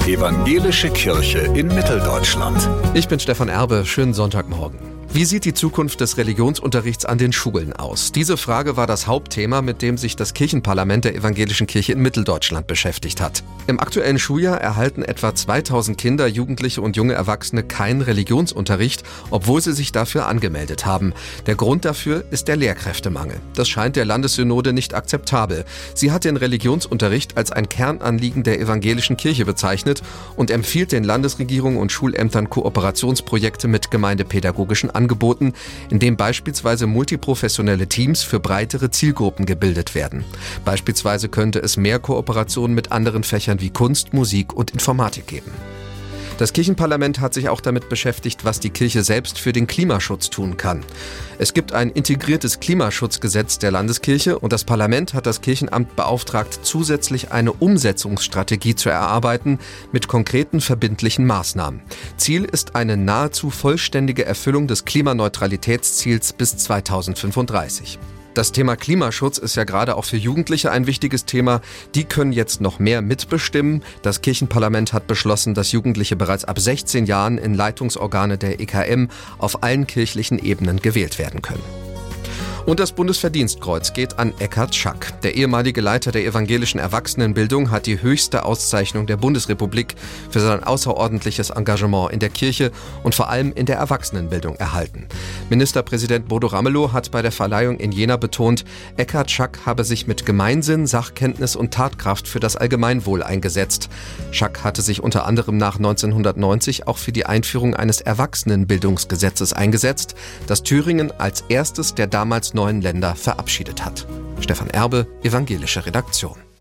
Evangelische Kirche in Mitteldeutschland. Ich bin Stefan Erbe, schönen Sonntagmorgen. Wie sieht die Zukunft des Religionsunterrichts an den Schulen aus? Diese Frage war das Hauptthema, mit dem sich das Kirchenparlament der Evangelischen Kirche in Mitteldeutschland beschäftigt hat. Im aktuellen Schuljahr erhalten etwa 2000 Kinder, Jugendliche und junge Erwachsene keinen Religionsunterricht, obwohl sie sich dafür angemeldet haben. Der Grund dafür ist der Lehrkräftemangel. Das scheint der Landessynode nicht akzeptabel. Sie hat den Religionsunterricht als ein Kernanliegen der Evangelischen Kirche bezeichnet und empfiehlt den Landesregierungen und Schulämtern Kooperationsprojekte mit gemeindepädagogischen Angeboten, in dem beispielsweise multiprofessionelle Teams für breitere Zielgruppen gebildet werden. Beispielsweise könnte es mehr Kooperationen mit anderen Fächern wie Kunst, Musik und Informatik geben. Das Kirchenparlament hat sich auch damit beschäftigt, was die Kirche selbst für den Klimaschutz tun kann. Es gibt ein integriertes Klimaschutzgesetz der Landeskirche und das Parlament hat das Kirchenamt beauftragt, zusätzlich eine Umsetzungsstrategie zu erarbeiten mit konkreten verbindlichen Maßnahmen. Ziel ist eine nahezu vollständige Erfüllung des Klimaneutralitätsziels bis 2035. Das Thema Klimaschutz ist ja gerade auch für Jugendliche ein wichtiges Thema. Die können jetzt noch mehr mitbestimmen. Das Kirchenparlament hat beschlossen, dass Jugendliche bereits ab 16 Jahren in Leitungsorgane der EKM auf allen kirchlichen Ebenen gewählt werden können. Und das Bundesverdienstkreuz geht an Eckhard Schack. Der ehemalige Leiter der evangelischen Erwachsenenbildung hat die höchste Auszeichnung der Bundesrepublik für sein außerordentliches Engagement in der Kirche und vor allem in der Erwachsenenbildung erhalten. Ministerpräsident Bodo Ramelow hat bei der Verleihung in Jena betont, Eckhard Schack habe sich mit Gemeinsinn, Sachkenntnis und Tatkraft für das Allgemeinwohl eingesetzt. Schack hatte sich unter anderem nach 1990 auch für die Einführung eines Erwachsenenbildungsgesetzes eingesetzt, das Thüringen als erstes der damals 9 Länder verabschiedet hat. Stefan Erbe, Evangelische Redaktion.